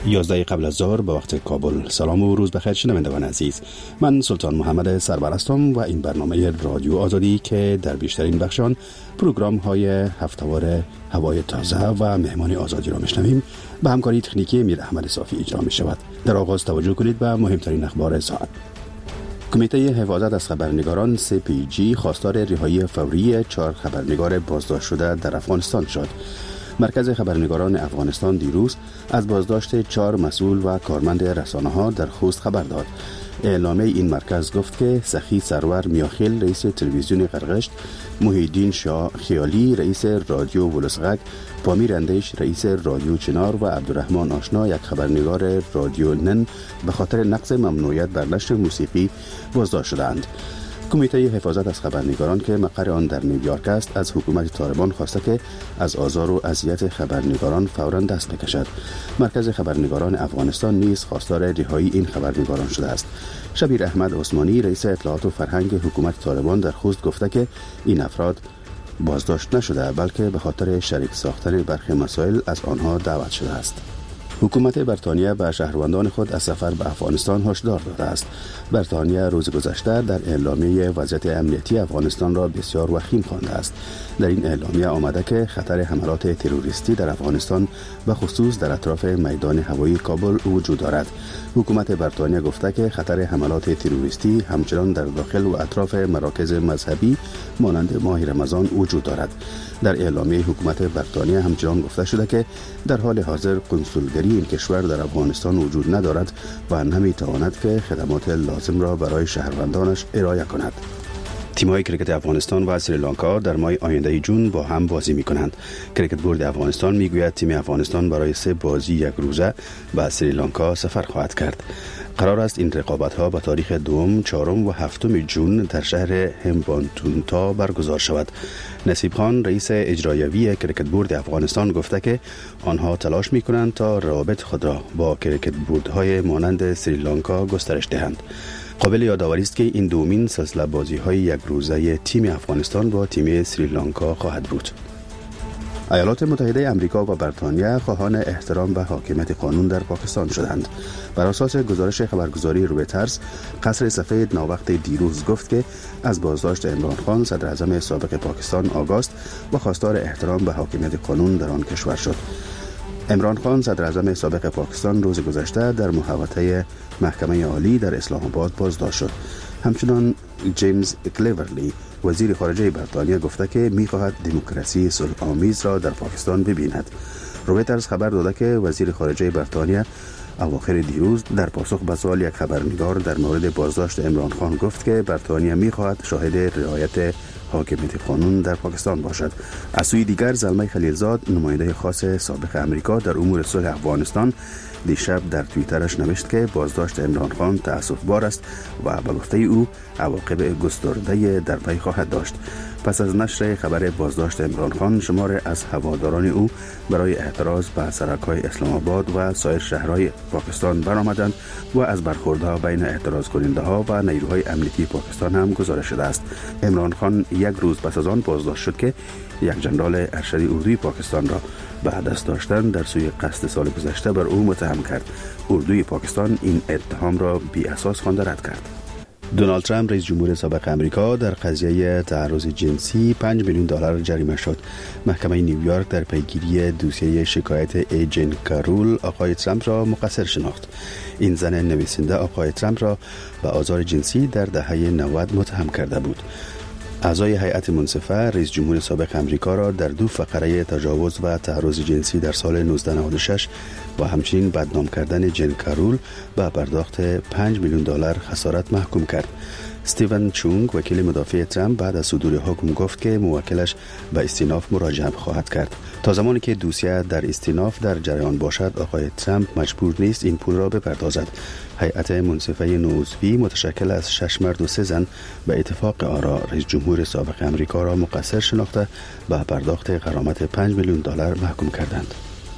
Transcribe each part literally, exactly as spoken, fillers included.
یازده قبل از ظهر به وقت کابل. سلام و روز بخیر شنوندگان عزیز. من سلطان محمد سرور هستم و این برنامه رادیو آزادی که در بیشترین بخشان پروگرام های هفته‌وار هوای تازه و مهمان آزادی را میشنویم به همکاری تکنیکی میر احمد صافی اجرا می شود. در آغاز توجه کنید به مهمترین اخبار ساعت. کمیته حفاظت از خبرنگاران سی پی جی خواستار رهایی فوری چهار خبرنگار بازداشت شده در افغانستان شد. مرکز خبرنگاران افغانستان دیروز از بازداشت چهار مسئول و کارمند رسانه‌ها در خوست خبر داد. اعلامیه این مرکز گفت که سخی سرور میاخیل رئیس تلویزیون قرقشت، محیدین شاه خیالی رئیس رادیو ولسغک، پامیر اندیش رئیس رادیو چنار و عبدالرحمن آشنا یک خبرنگار رادیو نن به خاطر نقض ممنوعیت بر نشر موسیقی بازداشت شدند. کمیته حفاظت از خبرنگاران که مقر آن در نیویورک است از حکومت طالبان خواسته که از آزار و اذیت خبرنگاران فوراً دست بکشد. مرکز خبرنگاران افغانستان نیز خواستار رهایی این خبرنگاران شده است. شبیر احمد عثمانی رئیس اطلاعات و فرهنگ حکومت طالبان در خوست گفته که این افراد بازداشت نشده بلکه به خاطر شریک ساختن برخی مسائل از آنها دعوت شده است. حکومت بریتانیا به شهروندان خود از سفر به افغانستان هشدار داده است. بریتانیا روز گذشته در اعلامیه وضعیت امنیتی افغانستان را بسیار وخیم خوانده است. در این اعلامیه آمده که خطر حملات تروریستی در افغانستان و خصوص در اطراف میدان هوایی کابل وجود دارد. حکومت بریتانیا گفته که خطر حملات تروریستی همچنان در داخل و اطراف مراکز مذهبی مانند ماه رمضان وجود دارد. در اعلامیه حکومت بریتانیا همچنان گفته شده که در حال حاضر قنسولگری این کشور در افغانستان وجود ندارد و نمیتواند که خدمات لازم را برای شهروندانش ارائه کند. تیم‌های کرکت افغانستان و سریلانکا در ماه آینده جون با هم بازی می‌کنند. کرکت بورد افغانستان میگوید تیم افغانستان برای سه بازی یک روزه به سریلانکا سفر خواهد کرد. قرار است این رقابت‌ها به تاریخ دوم، چهارم و هفتم جون در شهر همبانتونتا برگزار شود. نصیب خان رئیس اجرایوی کرکت بورد افغانستان گفته که آنها تلاش می‌کنند تا روابط خود را با کرکت بوردهای مانند سریلانکا گسترش دهند. قابل یادآوری است که این دومین سلسله بازی‌های یک روزه تیم افغانستان با تیم سریلانکا خواهد بود. ایالات متحده آمریکا و بریتانیا خواهان احترام به حاکمیت قانون در پاکستان شدند. بر اساس گزارش خبرگزاری رویترز، قصر سفید ناوقت دیروز گفت که از بازداشت عمران خان صدر اعظم سابق پاکستان آگاست و خواستار احترام به حاکمیت قانون در آن کشور شد. عمران خان صدر اعظم سابق پاکستان روز گذشته در محوطه محکمه عالی در اسلام آباد بازداشت شد. همچنان جیمز کلیورلی وزیر خارجه بریتانیا گفته که می‌خواهد دموکراسی صلح‌آمیز را در پاکستان ببیند. رویترز خبر داده که وزیر خارجه بریتانیا اواخر دیروز در پاسخ به سوال یک خبرنگار در مورد بازداشت عمران خان گفت که بریتانیا می‌خواهد شاهد رعایت حاکمیت قانون در پاکستان باشد. از سوی دیگر زلمه خلیلزاد نماینده خاص سابق امریکا در امور صلح افغانستان دیشب در توییترش نوشت که بازداشت عمران خان تأسف‌بار است و به گفته او عواقب گسترده در پی خواهد داشت. پس از نشر خبر بازداشت عمران خان، شمار از هواداران او برای اعتراض به سرک‌های اسلام آباد و سایر شهرهای پاکستان برآمدند و از برخوردها بین اعتراض کننده‌ها و نیروهای امنیتی پاکستان هم گزارش شده است. عمران خان یک روز پس از آن بازداشت شد که یک جنرال ارشد اردوی پاکستان را به دست داشتن در سوی قصد سال گذشته بر او متهم کرد. اردوی پاکستان این اتهام را بی اساس خوانده رد کرد. دونالد ترامپ رئیس جمهور سابق امریکا در قضیه تعرض جنسی پنج میلیون دلار جریمه شد. محکمه نیویورک در پیگیری دوسیه شکایت ای جن کارول آقای ترامپ را مقصر شناخت. این زن نویسنده آقای ترامپ را به آزار جنسی در دهه نود متهم کرده بود. اعضای هیئت منصفه رئیس جمهور سابق امریکا را در دو فقره تجاوز و تعرض جنسی در سال نوزده نود و شش و همچنین بدنام کردن جن کارول با پرداخت پنج میلیون دلار خسارت محکوم کرد. استیون چونگ وکیل مدافع ترامپ بعد از صدور حکم گفت که موکلش به استیناف مراجعه خواهد کرد. تا زمانی که دوسیه در استیناف در جریان باشد، آقای ترامپ مجبور نیست این پول را بپردازد. هیئت منصفه نوعضوی متشکل از شش مرد و سه زن به اتفاق آرا رئیس جمهور سابق امریکا را مقصر شناخته به پرداخت غرامت پنج میلیون دلار محکوم کردند.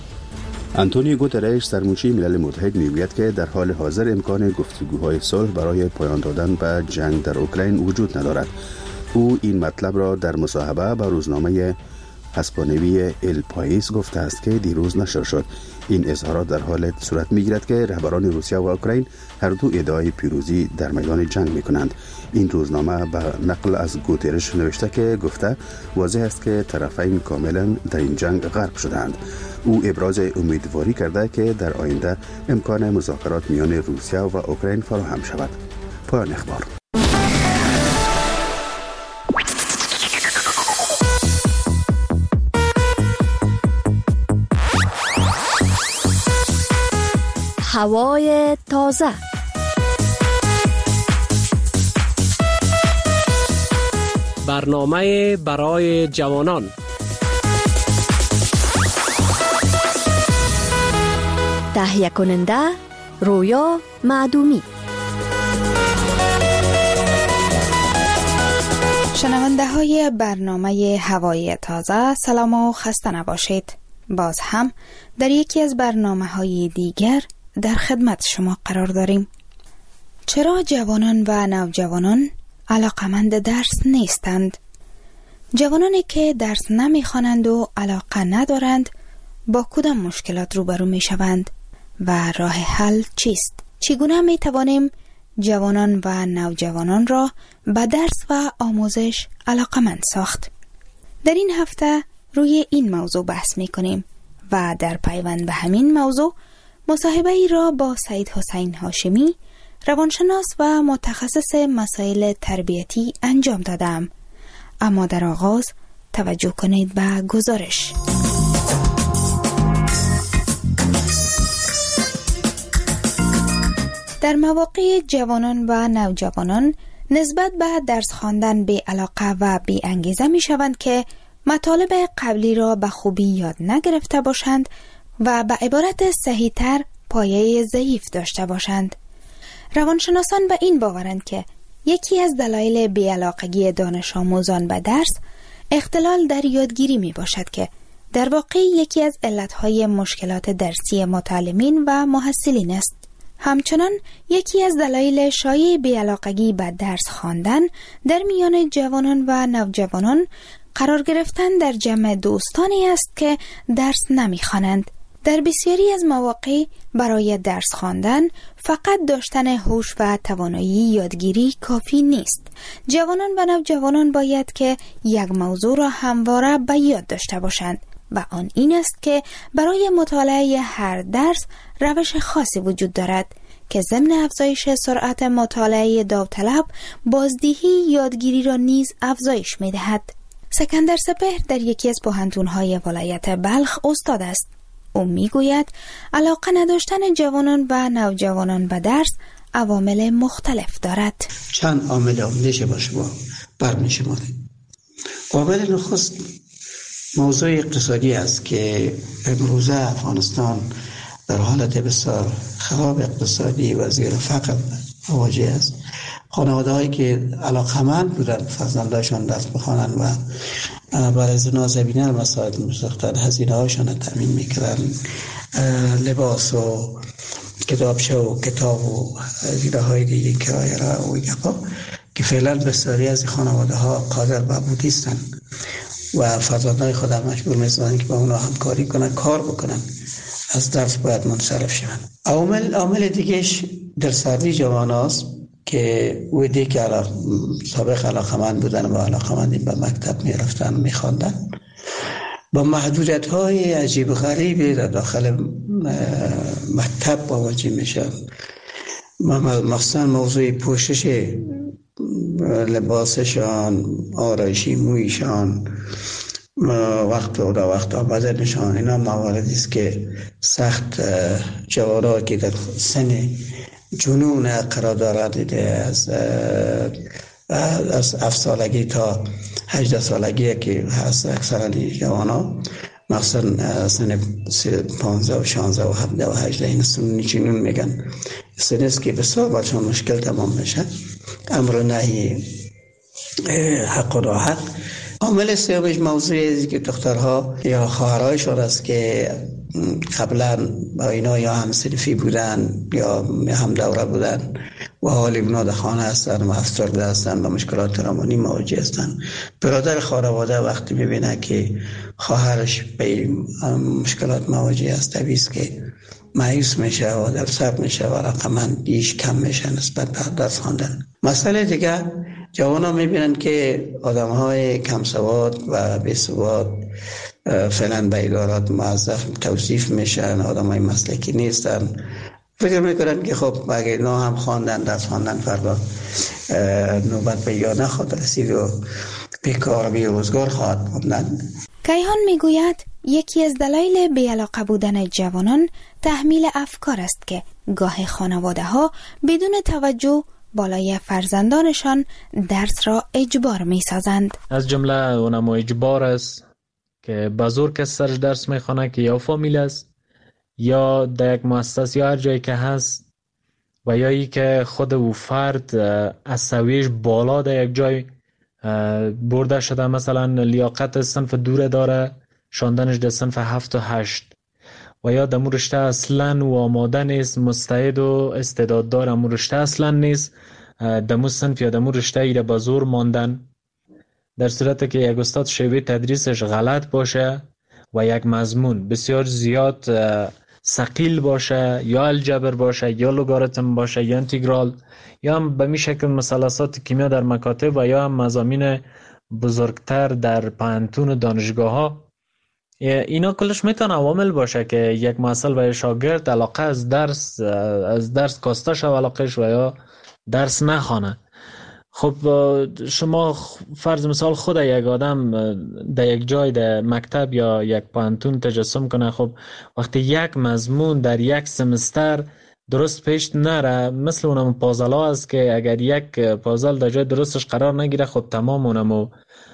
آنتونیو گوترش سرمنشی ملل متحد میگوید که در حال حاضر امکان گفتگوهای صلح برای پایان دادن به جنگ در اوکراین وجود ندارد. او این مطلب را در مصاحبه با روزنامه اسپانوی ال پایس گفته است که دیروز نشر شد. این اظهارات در حال صورت می‌گیرد که رهبران روسیه و اوکراین هر دو ادعای پیروزی در میدان جنگ می‌کنند. این روزنامه به نقل از گوترش نوشته که گفته واضح است که طرفین کاملا در این جنگ غرق شدند. او ابراز امیدواری کرده که در آینده امکان مذاکرات میان روسیه و اوکراین فراهم شود. پایان اخبار. هوای تازه. برنامه برای جوانان. تهیه کننده رویا معدومی. شنونده های برنامه هوای تازه، سلام و خسته نباشید. باز هم در یکی از برنامه های دیگر در خدمت شما قرار داریم. چرا جوانان و نوجوانان علاقمند درس نیستند؟ جوانانی که درس نمیخوانند و علاقه ندارند با کدام مشکلات روبرو می شوند و راه حل چیست؟ چگونه می توانیم جوانان و نوجوانان را به درس و آموزش علاقمند ساخت؟ در این هفته روی این موضوع بحث می کنیم و در پیوند به همین موضوع مصاحبه ای را با سید حسین هاشمی، روانشناس و متخصص مسائل تربیتی انجام دادم. اما در آغاز توجه کنید به گزارش. در مواقع جوانان و نوجوانان نسبت به درس خواندن بی علاقه و بی انگیزه می شوند که مطالب قبلی را به خوبی یاد نگرفته باشند و به عبارت صحیح تر پایه ضعیف داشته باشند. روانشناسان به این باورند که یکی از دلایل بی‌علاقگی دانش آموزان به درس اختلال در یادگیری می باشد که در واقع یکی از علتهای مشکلات درسی متعلمین و محصلین است. همچنان یکی از دلایل شایع بی‌علاقگی به درس خواندن در میان جوانان و نوجوانان قرار گرفتن در جمع دوستانی است که درس نمی‌خوانند. در بسیاری از مواقع برای درس خواندن فقط داشتن هوش و توانایی یادگیری کافی نیست. جوانان و نوجوانان باید که یک موضوع را همواره به یاد داشته باشند و آن این است که برای مطالعه هر درس روش خاصی وجود دارد که ضمن افزایش سرعت مطالعه داوطلب بازدهی یادگیری را نیز افزایش می‌دهد. سکندر سپهر در یکی از پوهنتون‌های ولایت بلخ استاد است. او میگوید علاقه نداشتن جوانان و نوجوانان به درس عوامل مختلف دارد. چند عامل میشه با شما برمی‌شماریم. عامل نخست موضوع اقتصادی است که امروزه افغانستان در حالت بسیار خراب اقتصادی و زیر فقر مواجه است. خانواده هایی که علاقمند بودن فرزنداشان درس بخوانند و برای زنا زمینه مساعد می‌ساختند، هزینه هاشان را تامین می‌کردند، لباس و کتابچه و کتاب و هزینه های دیگه کرایه را و گپا که فعلا بسیاری از خانواده ها قادر به بودیستند و فرزندان خود هم مجبور می‌سازند که با اونا همکاری کنند، کار بکنند، از درس باید منصرف شوند. عامل عامل دیگهش در سردی جوان است که ویدی که علاق... سابق علاقمند بودن و علاقمندی به مکتب می رفتن می خواندن با محدودیت های عجیب غریبی در داخل مکتب مواجه می شن. مخصوصا موضوع پوشش لباسشان، آرایشی مویشان، وقت و وقت آمدنشان، اینا مواردی است که سخت جوانان که در سن جنون قرار دارد، از از هفت سالگی تا هجده سالگی که هست اکثرا جوانا، مخصوصا سن پانزده و شانزده و هفده و هجده این سن جنون میگن، سن است که بسیار برشان مشکل تمام میشه. امر نهی حق و راحت. عامل سومش موضوعی است که دخترها یا خواهرایشان است که قبلا با اینا یا هم صنفی بودن یا هم دوره بودن و حال اونا در خانه هستن و افسرده هستن و مشکلات روانی مواجه هستن. برادر خانواده وقتی میبینه که خواهرش به مشکلات مواجه است، طبیعی است که مایوس میشه و دلسرد میشه و رقمندیش کم میشه نسبت به درس خواندن. مسئله دیگه، جوانان میبینن که آدم های کم سواد و بی سواد فعلا به ادارات موظف توصیف میشن، آدم های مسلکی نیستن. فکر میکنن که خب اگه اینا هم خواندن درس خواندن فردا نوبت به یا نخواهد رسید و بیکار بی روزگار خواهد موندن. کیهان میگوید یکی از دلایل بی‌علاقه بودن جوانان تحمیل افکار است که گاه خانواده ها بدون توجه بالای فرزندانشان درس را اجبار می سازند. از جمله اونم اجبار است که بزرگ کس سرش درس می خوانه که یا فامیل است یا در یک مؤسسه یا هر جایی که هست و یا ای که خود او فرد از سویش بالا در یک جای برده شده، مثلا لیاقت صنف دوره داره، شاندنش در صنف هفت و هشت و یا در مو رشته اصلا و آماده نیست، مستعد و استعداد داره، مو رشته اصلا نیست، در مو صنف یا در مو رشته ایره به زور ماندن، در صورت که یک استاد شیوه تدریسش غلط باشه و یک مضمون بسیار زیاد ثقیل باشه، یا الجبر باشه یا لوگاریتم باشه یا انتگرال یا هم به می شکل مثلثات کیمیا در مکاتب و یا هم مضامین بزرگتر در پانتون دانشگاه ها، اینا کلش میتونه عوامل باشه که یک مسئله به شاگرد علاقه از درس از درس کاسته شو علاقهش و یا درس نخوانه. خب شما فرض مثال خود یک آدم در یک جای در مکتب یا یک پانتون تجسم کنه، خب وقتی یک مضمون در یک سمستر درست پیش نره، مثل اونم پازل ها است که اگر یک پازل در جای درستش قرار نگیره خب تمام اونمو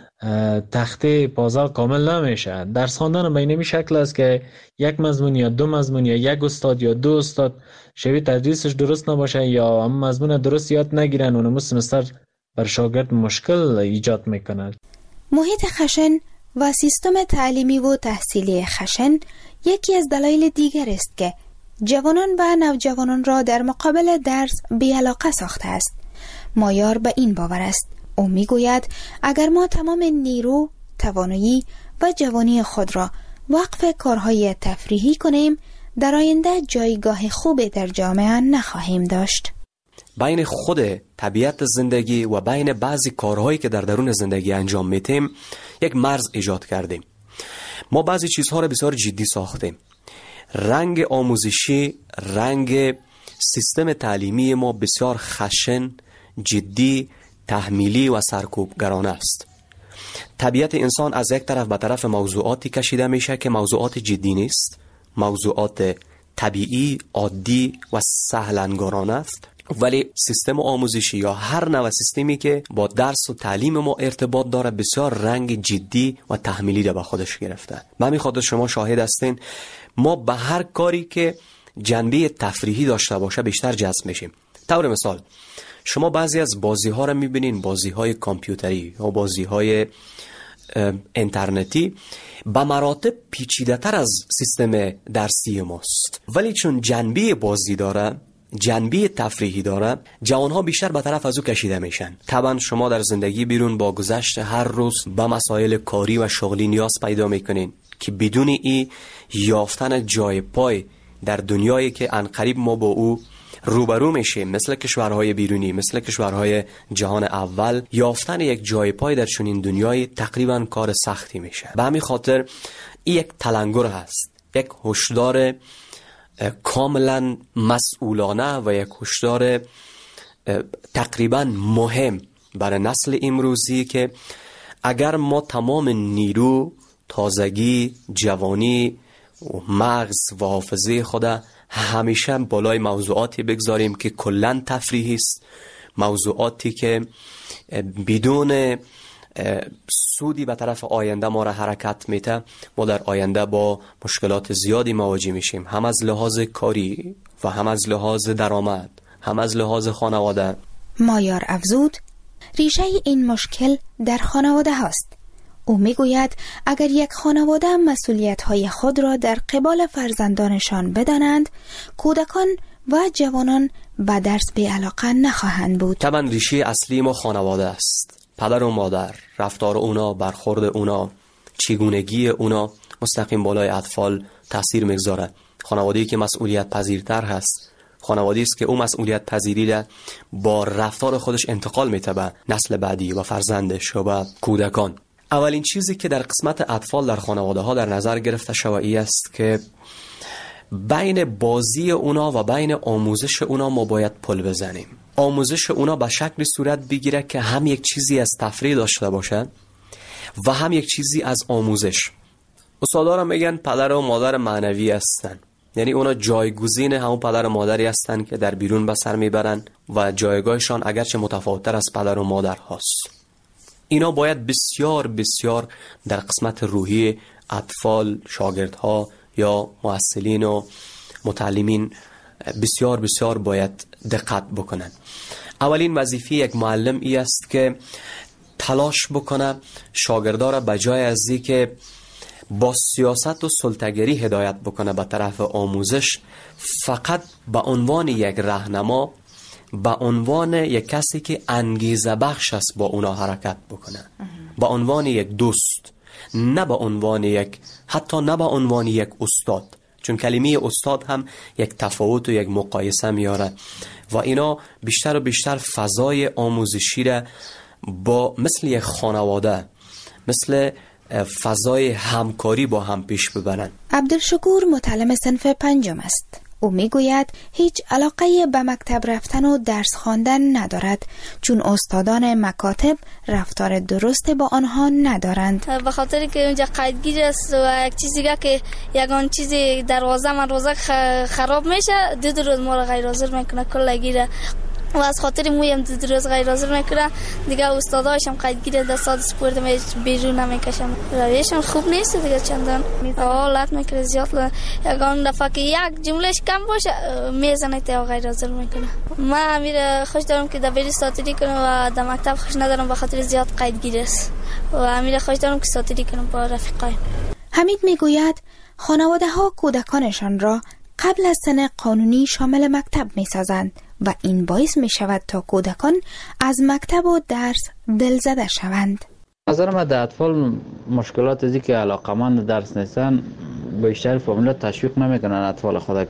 تخته پازل کامل نمیشه. درس خواندن به این شکل است که یک مضمون یا دو مضمون یا یک استاد یا دو استاد شیوه تدریسش درست نباشه یا هم مضمون درست یاد نگیرن، اونمو سمستر بر شاگرد مشکل ایجاد میکند. محیط خشن و سیستم تعلیمی و تحصیلی خشن یکی از دلایل دیگر است که جوانان و نوجوانان را در مقابل درس بی‌علاقه ساخته است. مایار به این باور است. او میگوید اگر ما تمام نیرو، توانایی و جوانی خود را وقف کارهای تفریحی کنیم، در آینده جایگاه خوبی در جامعه نخواهیم داشت. بین خود طبیعت زندگی و بین بعضی کارهایی که در درون زندگی انجام میتیم یک مرز ایجاد کردیم. ما بعضی چیزها را بسیار جدی ساختیم. رنگ آموزشی، رنگ سیستم تعلیمی ما بسیار خشن، جدی، تحمیلی و سرکوبگرانه است. طبیعت انسان از یک طرف به طرف موضوعاتی کشیده میشه که موضوعات جدی نیست، موضوعات طبیعی، عادی و سهلنگارانه است، ولی سیستم آموزشی یا هر نوع سیستمی که با درس و تعلیم ما ارتباط داره بسیار رنگ جدی و تحمیلی را به خودش گرفته. به همین خاطر شما شاهد هستین ما به هر کاری که جنبه تفریحی داشته باشه بیشتر جذب میشیم. طور مثال شما بعضی از بازی ها را میبینین، بازی های کامپیوتری یا بازی های اینترنتی به مراتب پیچیده تر از سیستم درسی ماست، ولی چون جنبه بازی داره، جنبه تفریحی داره، جوانها بیشتر به طرف از او کشیده میشن. طبعا شما در زندگی بیرون با گذشت هر روز به مسائل کاری و شغلی نیاز پیدا میکنین که بدون ای یافتن جای پای در دنیایی که عنقریب ما با او روبرو میشیم، مثل کشورهای بیرونی، مثل کشورهای جهان اول، یافتن یک جای پای در چنین دنیای تقریبا کار سختی میشه. به همین خاطر این یک تلنگر هست، یک هشدار کاملا مسئولانه و یک هشدار تقریبا مهم برای نسل امروزی که اگر ما تمام نیرو، تازگی، جوانی، مغز و حافظه خود همیشه بالای موضوعاتی بگذاریم که کلن تفریحی است، موضوعاتی که بدون سودی به طرف آینده ما را حرکت میده، ما در آینده با مشکلات زیادی مواجه میشیم، هم از لحاظ کاری و هم از لحاظ درآمد، هم از لحاظ خانواده. مایار افزود ریشه این مشکل در خانواده هاست. او میگوید اگر یک خانواده مسئولیت‌های خود را در قبال فرزندانشان بدانند، کودکان و جوانان به درس بی‌علاقه نخواهند بود. طبعا ریشه اصلی ما خانواده است. پدر و مادر، رفتار اونا، برخورد اونا، چگونگی اونا مستقیم بالای اطفال تاثیر میگذاره. خانواده‌ای که مسئولیت پذیرتر هست، خانواده‌ای است که اون مسئولیت پذیری را با رفتار خودش انتقال میده به نسل بعدی و فرزندش و به کودکان. اولین چیزی که در قسمت اطفال در خانواده ها در نظر گرفته شده است که بین بازی اونا و بین آموزش اونا ما باید پل بزنیم. آموزش اونا به شکلی صورت بگیره که هم یک چیزی از تفریح داشته باشه و هم یک چیزی از آموزش. استادارا میگن پدر و مادر معنوی هستن، یعنی اونا جایگزین همون پدر و مادری هستن که در بیرون به سر میبرن و جایگاهشان اگرچه متفاوت‌تر از پدر و مادر هست. اینا باید بسیار بسیار در قسمت روحی اطفال، شاگردها یا محصلین و متعلمین بسیار بسیار باید دقت بکنن. اولین وظیفه یک معلم ای است که تلاش بکنه شاگردا را به جای از اینکه با سیاست و سلطه‌گری هدایت بکنه به طرف آموزش، فقط به عنوان یک راهنما، به عنوان یک کسی که انگیزه بخش است با اونا حرکت بکنه، به عنوان یک دوست، نه به عنوان یک، حتی نه به عنوان یک استاد، چون کلمه استاد هم یک تفاوت و یک مقایسه میاره و اینا بیشتر و بیشتر فضای آموزشی را با مثل یک خانواده، مثل فضای همکاری با هم پیش ببرن. عبدالشکور متعلم صنف پنجم است. او میگوید هیچ علاقه به مکتب رفتن و درس خواندن ندارد، چون استادان مکاتب رفتار درست با آنها ندارند. به خاطر که اونجا قیدگیر است و یک چیزی که یگان چیزی دروازه من روزه خراب میشه، دو دو روز ما رو غیر حاضر میکنه کل گیره و از خاطر مویم دو دو روز غیر حاضر میکنه دیگه. استاداش هم قیدگیر دستات سپورت می بیرون نمیکشم. رویشون خوب نیست دیگه، چندان حالت میکنه زیاد. یگان دفعه که یک جملهش کم باشه میزنه تا غیر حاضر میکنه. من امیر خوش دارم که دبیر ساتری کنم و در مکتب خوش ندارم به خاطر زیاد قیدگیر است و امیر خوش دارم که ساتری کنم با رفیقای. حمید میگوید خانواده ها کودکانشان را قبل از سن قانونی شامل مکتب میسازند و این باعث می شود تا کودکان از مکتب و درس دلزده شوند. نظر من در اطفال مشکلات ازی که علاقمند درس نیستن، بیشتر فامیلا تشویق نمیکنن اطفال خود.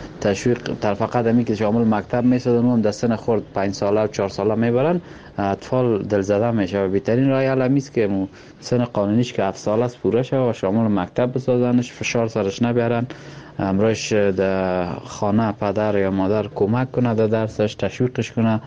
تشویق در فقط همی که شامل مکتب میسازن و هم در سن خورد پنج ساله و چهار ساله میبرن، اطفال دلزده میشه و بهترین راه حل همیست که مو سن قانونیش که هفت ساله است پوره شود و شامل مکتب بسازنش، فشار سرش نبیارن، امروش در خانه پدر یا مادر کمک کنه در درسش، تشویقش کنه،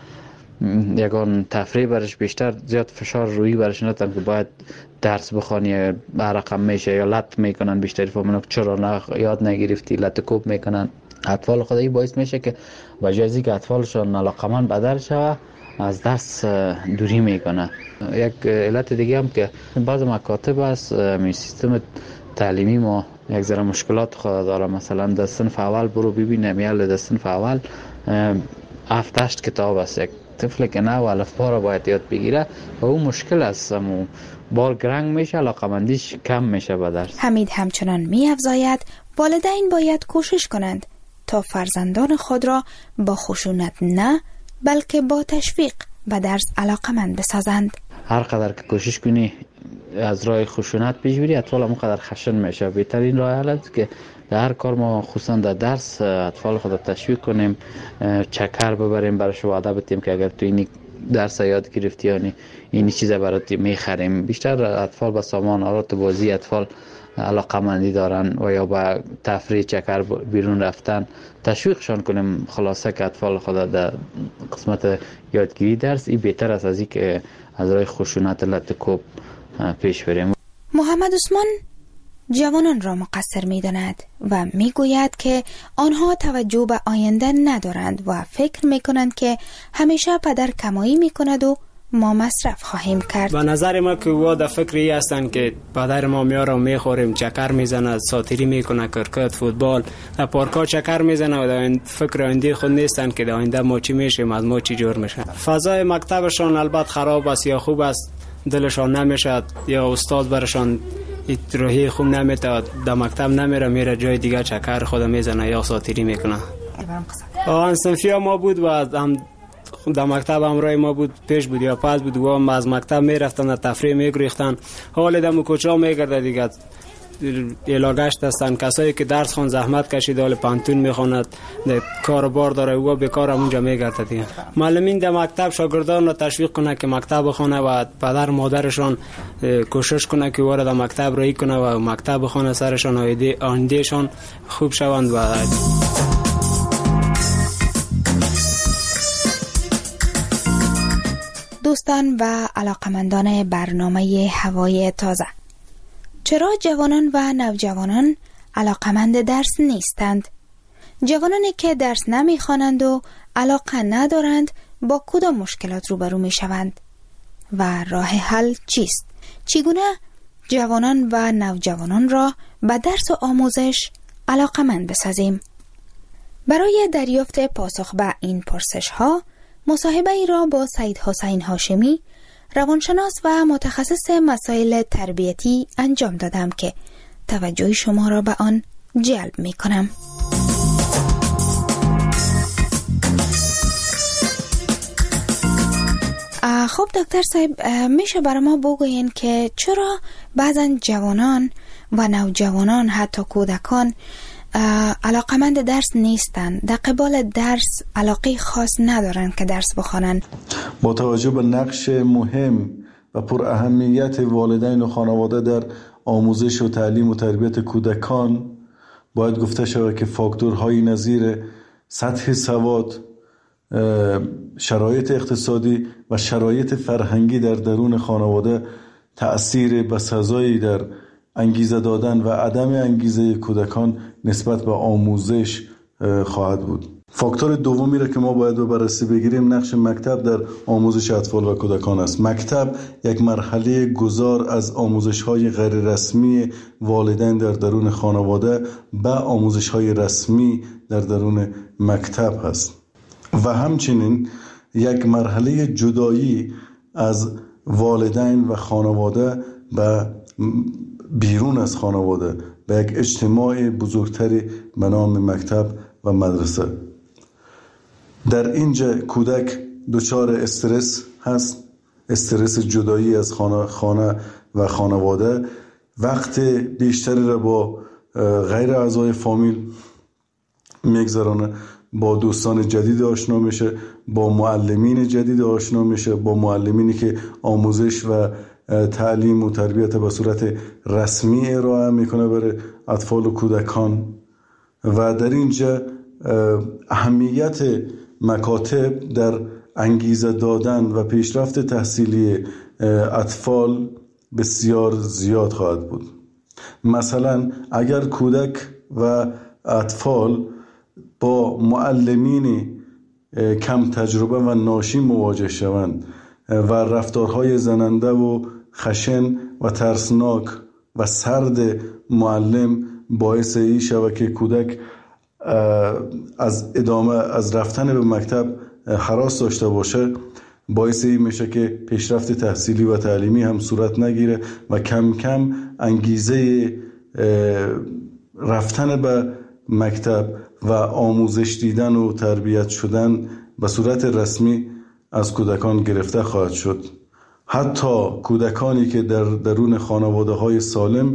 یگان تفریح برش بیشتر، زیاد فشار روی برش ندن که باید درس بخوانی برقم میشه یا لط میکنن. بیشتری فهمونن چرا نه یاد نگرفتی، لط کوب میکنن اطفال خودی. باعث میشه که وجازی که اطفالشون علاقمند به درس شوه از درس دوری میکنه. یک علت دیگه هم که بعض مکاتب است می سیستم تعلیمی ما یک ذره مشکلات خود داره. مثلا در صنف اول برو ببینم یا در صنف اول هفت هشت کتاب است. یک طفل که نه الفبا را باید یاد بگیره و اون مشکل است، و بار گرنگ میشه، علاقمندیش کم میشه به درس. حمید همچنان می‌افزاید والدین باید کوشش کنند تا فرزندان خود را با خشونت نه بلکه با تشویق به درس علاقمند بسازند. هر قدر که کوشش کنی از راه خشونت پیش بری، اطفال هم قدر خشن میشه. بهترین راه حل است که در هر کار ما خصوصا در درس اطفال خود تشویق کنیم، چکر ببریم، برایش وعده بدیم که اگر تو این درس یاد گرفتی یعنی این چیزا برات میخریم. بیشتر اطفال با سامان آلات بازی اطفال علاقمندی دارن و یا با تفریح چکر بیرون رفتن تشویقشان کنیم. خلاصه که اطفال خود در قسمت یادگیری درس این بهتر است از این که از راه خشونت لط کوب پیش بریم. محمد عثمان جوانان را مقصر می داند و می گوید که آنها توجه به آینده ندارند و فکر می کنند که همیشه پدر کمایی می کند و ما مصرف خواهیم کرد. به نظر ما که وا در فکری هستند که پدر ما میاره و میخوریم، چکر میزنه، ساتیری میکنه، کرکت، فوتبال، در پارکا چکر میزنه و در فکر آینده خود نیستند که در آینده ما چی میشیم، از ما چی جور میشه. فضای مکتبشان البته خراب است یا خوب است، دلشان نمیشه یا استاد برشان راهی خوب نمیده، در مکتب نمیره، میره جای دیگه چکر خود میزنه یا ساتیری میکنه. آن صنفی ما بود و هم در مکتب همراه ما بود، پیش بود یا پس بود و هم از مکتب میرفتن در تفریح میگریختن. حال دم کوچا میگرده دیگه علاقه‌اش هستن. کسایی که درس خون زحمت کشیده حال پانتون میخواند، کاربار داره و بیکار اونجا میگرده دیگه. معلمین در مکتب شاگردان را تشویق کنه که مکتب بخونه و پدر مادرشان کوشش کنه که وارد مکتب رایی کنه و مکتب بخونه، سرشان آیندهشان خوب شوند. و دوستان و علاقمندان برنامه هوای تازه، چرا جوانان و نوجوانان علاقمند درس نیستند؟ جوانانی که درس نمیخوانند و علاقه ندارند با کدام مشکلات روبرو می شوند؟ و راه حل چیست؟ چگونه جوانان و نوجوانان را به درس و آموزش علاقمند بسازیم؟ برای دریافت پاسخ به این پرسش ها مصاحبه ای را با سید حسین هاشمی، روانشناس و متخصص مسائل تربیتی انجام دادم که توجه شما را به آن جلب می کنم. خب دکتر صاحب، میشه برای ما بگوین که چرا بعضا جوانان و نوجوانان حتی کودکان علاقمند درس نیستند، در قبال درس علاقه خاص ندارند که درس بخوانند؟ با توجه به نقش مهم و پر اهمیت والدین و خانواده در آموزش و تعلیم و تربیت کودکان، باید گفته شود که فاکتورهای نظیر سطح سواد، شرایط اقتصادی و شرایط فرهنگی در درون خانواده تأثیر بسزایی در انگیزه دادن و عدم انگیزه کودکان نسبت به آموزش خواهد بود. فاکتور دومی را که ما باید به بررسی بگیریم نقش مکتب در آموزش اطفال و کودکان است. مکتب یک مرحله گذار از آموزش‌های غیر رسمی والدین در درون خانواده به آموزش‌های رسمی در درون مکتب است و همچنین یک مرحله جدایی از والدین و خانواده به بیرون از خانواده به یک اجتماع بزرگتری به نام مکتب و مدرسه. در اینجا کودک دچار استرس هست، استرس جدایی از خانه, خانه و خانواده، وقت بیشتری را با غیر اعضای فامیل میگذرانه، با دوستان جدید آشنا میشه، با معلمین جدید آشنا میشه، با معلمینی که آموزش و تعلیم و تربیت به صورت رسمی ارائه میکنه برای اطفال و کودکان. و در اینجا اهمیت مکاتب در انگیزه دادن و پیشرفت تحصیلی اطفال بسیار زیاد خواهد بود. مثلا اگر کودک و اطفال با معلمین کم تجربه و ناشی مواجه شوند و رفتارهای زننده و خشن و ترسناک و سرد معلم باعث ای شود که کودک از ادامه از رفتن به مکتب هراس داشته باشه، باعث این میشه که پیشرفت تحصیلی و تعلیمی هم صورت نگیره و کم کم انگیزه رفتن به مکتب و آموزش دیدن و تربیت شدن به صورت رسمی از کودکان گرفته خواهد شد. حتی کودکانی که در درون خانواده های سالم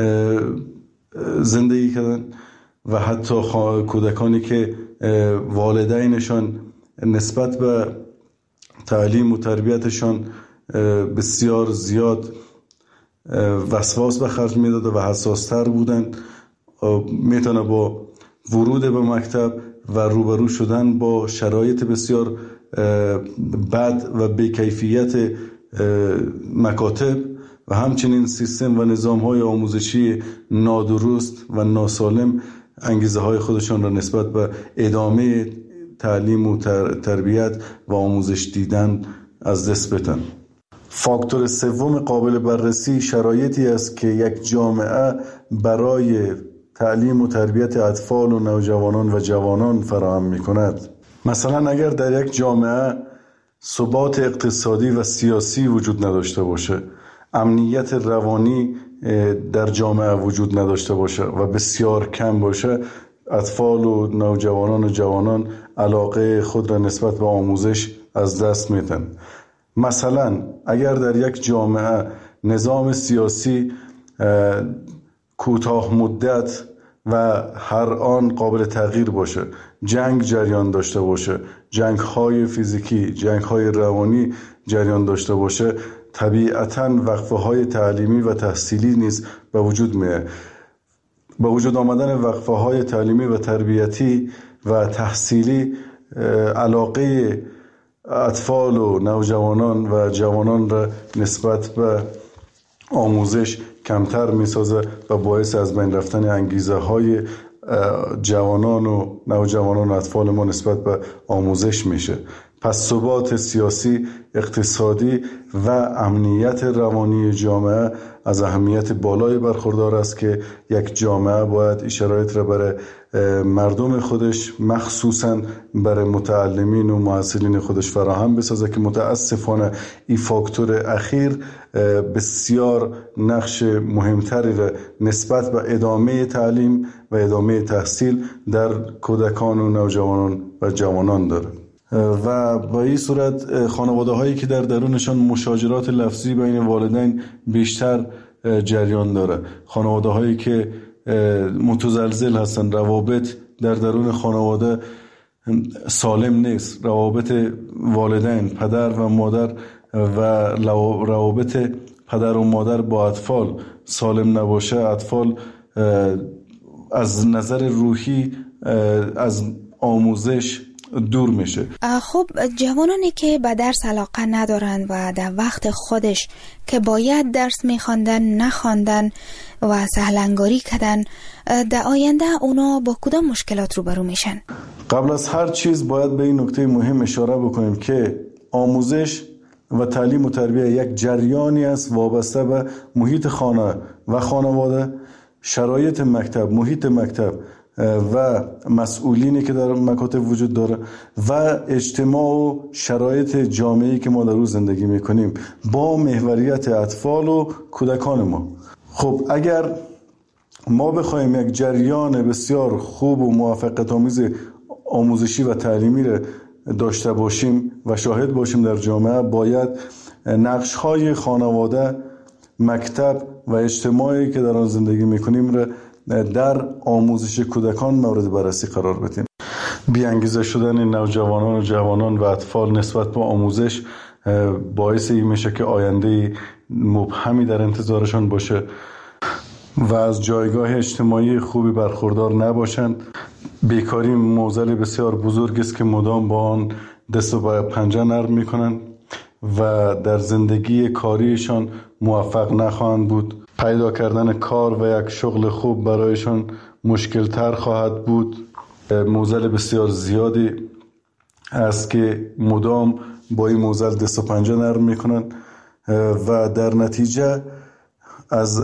زندگی کردن و حتی کودکانی که والدینشان نسبت به تعلیم و تربیتشان بسیار زیاد وسواس به خرج میداد و حساستر بودند، میتونه با ورود به مکتب و روبرو شدن با شرایط بسیار بد و بی‌کیفیت مکاتب و همچنین سیستم و نظام‌های آموزشی نادرست و ناسالم انگیزه های خودشان را نسبت به ادامه تعلیم و تربیت و آموزش دیدن از دست بدن. فاکتور سوم قابل بررسی شرایطی است که یک جامعه برای تعلیم و تربیت اطفال و نوجوانان و جوانان فراهم می کند. مثلا اگر در یک جامعه ثبات اقتصادی و سیاسی وجود نداشته باشه، امنیت روانی در جامعه وجود نداشته باشه و بسیار کم باشه، اطفال و نوجوانان و جوانان علاقه خود را نسبت به آموزش از دست میدن. مثلا اگر در یک جامعه نظام سیاسی کوتاه مدت و هر آن قابل تغییر باشه، جنگ جریان داشته باشه، جنگ های فیزیکی، جنگ های روانی جریان داشته باشه، طبیعتاً وقفه های تعلیمی و تحصیلی نیز به وجود میاد. با وجود آمدن وقفه های تعلیمی و تربیتی و تحصیلی، علاقه اطفال و نوجوانان و جوانان را نسبت به آموزش کمتر میسازه و باعث از بین رفتن انگیزه های جوانان و نوجوانان و اطفال ما نسبت به آموزش میشه. پس ثبات سیاسی، اقتصادی و امنیت روانی جامعه از اهمیت بالای برخوردار است که یک جامعه باید این شرایط را برای مردم خودش، مخصوصاً برای متعلمین و محصلین خودش فراهم بسازه که متاسفانه این فاکتور اخیر بسیار نقش مهمتری را نسبت به ادامه تعلیم و ادامه تحصیل در کودکان و نوجوانان و جوانان داره. و با این صورت خانواده هایی که در درونشان مشاجرات لفظی بین والدین بیشتر جریان داره، خانواده هایی که متزلزل هستن، روابط در درون خانواده سالم نیست، روابط والدین، پدر و مادر و روابط پدر و مادر با اطفال سالم نباشه، اطفال از نظر روحی از آموزش دور میشه. خب جوانانی که به درس علاقه ندارند و در وقت خودش که باید درس میخواندن نخواندن و سهلنگاری کردن، در آینده اونا با کدام مشکلات روبرو میشن؟ قبل از هر چیز باید به این نکته مهم اشاره بکنیم که آموزش و تعلیم و تربیه یک جریانی است وابسته به محیط خانه و خانواده، شرایط مکتب، محیط مکتب و مسئولینی که در مکاتب وجود داره و اجتماع و شرایط جامعه‌ای که ما در روز زندگی میکنیم با محوریت اطفال و کودکان ما. خب اگر ما بخوایم یک جریان بسیار خوب و موفقیت‌آمیز آموزشی و تعلیمی را داشته باشیم و شاهد باشیم در جامعه، باید نقش‌های خانواده، مکتب و اجتماعی که در آن زندگی میکنیم را در آموزش کودکان مورد بررسی قرار بدیم. بی‌انگیزه شدن نوجوانان و جوانان و اطفال نسبت به آموزش باعث این میشه که آینده مبهمی در انتظارشان باشه و از جایگاه اجتماعی خوبی برخوردار نباشند. بیکاری معضل بسیار بزرگ است که مدام با آن دست و پنجه نرم میکنند و در زندگی کاریشان موفق نخواهند بود. پیدا کردن کار و یک شغل خوب برایشان مشکل تر خواهد بود. معضل بسیار زیادی است که مدام با این معضل دست و پنجه نرم میکنن و در نتیجه از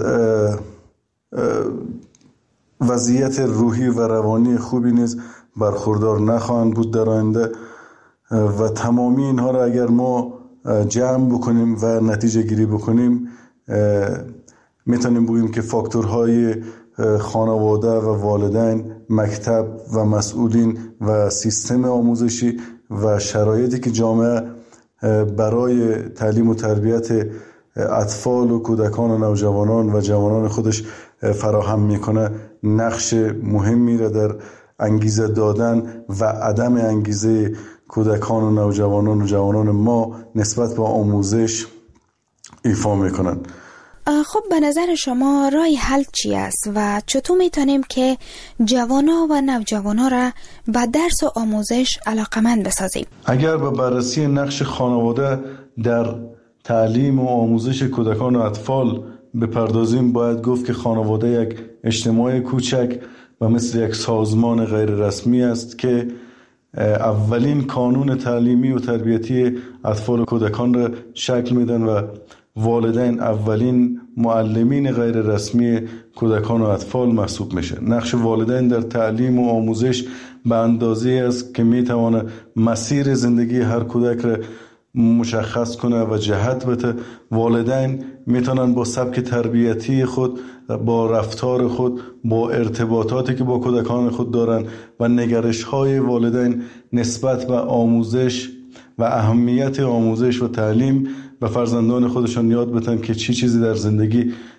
وضعیت روحی و روانی خوبی نیز برخوردار نخواهند بود در آینده. و تمامی اینها را اگر ما جمع بکنیم و نتیجه گیری بکنیم، میتونیم بگیم که فاکتورهای خانواده و والدین، مکتب و مسئولین و سیستم آموزشی و شرایطی که جامعه برای تعلیم و تربیت اطفال و کودکان و نوجوانان و جوانان خودش فراهم میکنه نقش مهمی را در انگیزه دادن و عدم انگیزه کودکان و نوجوانان و جوانان ما نسبت به آموزش ایفا میکنن. خب به نظر شما راه حل چی است و چطور میتونیم که جوانا و نوجوانا را به درس و آموزش علاقمند بسازیم؟ اگر به بررسی نقش خانواده در تعلیم و آموزش کودکان و اطفال بپردازیم، باید گفت که خانواده یک اجتماع کوچک و مثل یک سازمان غیر رسمی است که اولین کانون تعلیمی و تربیتی اطفال و کودکان را شکل میدن و والدین اولین معلمین غیر رسمی کودکان و اطفال محسوب میشه. نقش والدین در تعلیم و آموزش به اندازه است که میتونه مسیر زندگی هر کودک را مشخص کنه و جهت بده. والدین میتونن با سبک تربیتی خود، با رفتار خود، با ارتباطاتی که با کودکان خود دارن و نگرش های والدین نسبت به آموزش و اهمیت آموزش و تعلیم و فرزندان خودشان یاد بدن که چی چیزی در زندگی